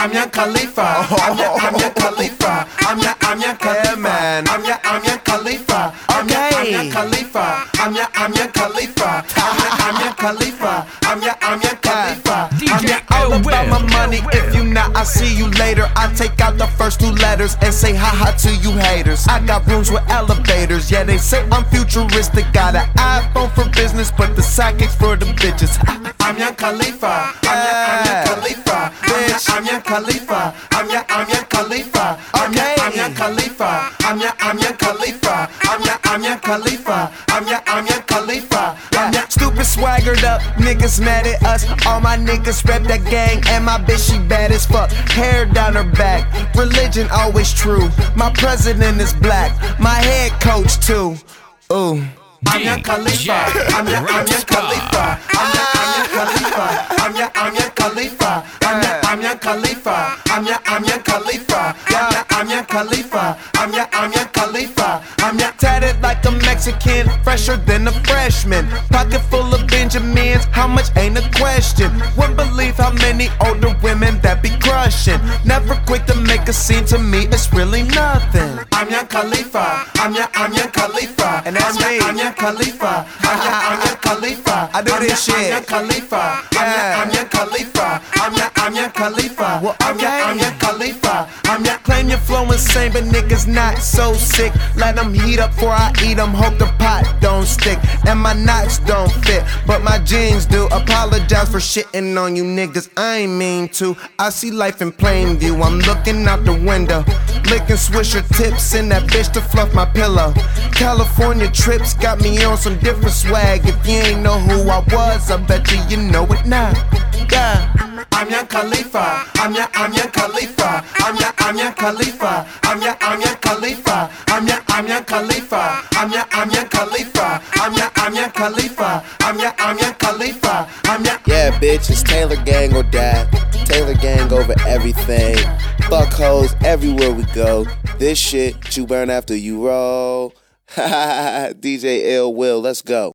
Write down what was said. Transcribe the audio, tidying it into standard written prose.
I'm your Khalifa. I'm your Khalifa. I'm your Khalifa. Yeah, man. I'm your Khalifa. I'm your Khalifa. I'm your Khalifa. I'm your Khalifa. I'm your Khalifa. DJ All about my money. If you not, I see you later. I take out the first two letters and say ha to you haters. I got rooms with elevators. Yeah, they say I'm futuristic. Got an iPhone for business, but the sidekicks for the bitches. I'm your Khalifa. I'm your Khalifa. Bitch. I'm your Khalifa. I'm your Khalifa. I'm your Khalifa. I'm your Khalifa. I'm your Khalifa. I'm your Khalifa. Stupid swaggered up, niggas mad at us. All my niggas rep that gang, and my bitch she bad as fuck. Hair down her back, religion always true. My president is black, my head coach too. Ooh. I'm your Khalifa. I'm your Khalifa. I'm your Khalifa. I'm your Khalifa. I'm your Khalifa. I'm your Khalifa. I'm your Khalifa. I'm your Khalifa. I'm your Tatted like a Mexican, fresher than a freshman. Pocket full of Benjamins, how much ain't a question. Wouldn't believe how many older women that be crushing. Never quick to make a scene, to me it's really nothing. I'm your Khalifa. I'm your Khalifa. And that's me. I'm your Khalifa. I'm your Khalifa. I do this shit. I'm your Khalifa. I'm your Khalifa. I'm your Khalifa. Well, I'm your Khalifa. Claim your flow insane, but niggas not so sick. Let them heat up before I eat them. Hope the pot don't stick and my knots don't fit, but my jeans do. Apologize for shitting on you niggas, I ain't mean to. I see life in plain view. I'm looking out the window, licking Swisher tips in that bitch to fluff my pillow. California trips got me on some different swag. If you ain't know who I was, I bet you know it now. Yeah. I'm your Khalifa. I'm your Khalifa. I'm your Khalifa. I'm your Khalifa. I'm your Khalifa. I'm your Khalifa. I'm your Khalifa. I'm your Khalifa. Yeah, bitch, it's Taylor Gang or die. Taylor Gang over everything. Fuck hoes everywhere we go. This shit you burn after you roll. DJ Ill Will, let's go.